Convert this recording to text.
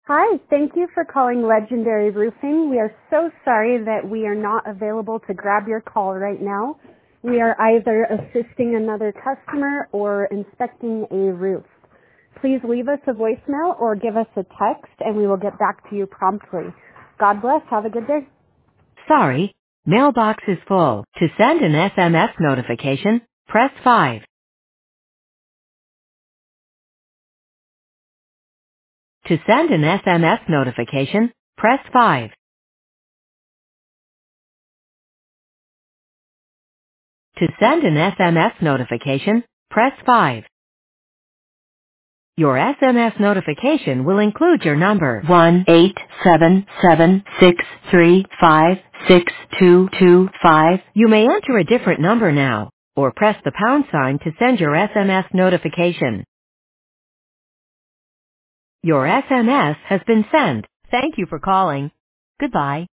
Hi, thank you for calling Legendary Roofing. We are so sorry that we are not available to grab your call right now. We are either assisting another customer or inspecting a roof. Please leave us a voicemail or give us a text and we will get back to you promptly. God bless. Have a good day. Sorry, mailbox is full. To send an SMS notification, press 5. To send an SMS notification, press 5. To send an SMS notification, press 5. Your SMS notification will include your number 1-877-635-6225. You may enter a different number now, or press the pound sign to send your SMS notification. Your SMS has been sent. Thank you for calling. Goodbye.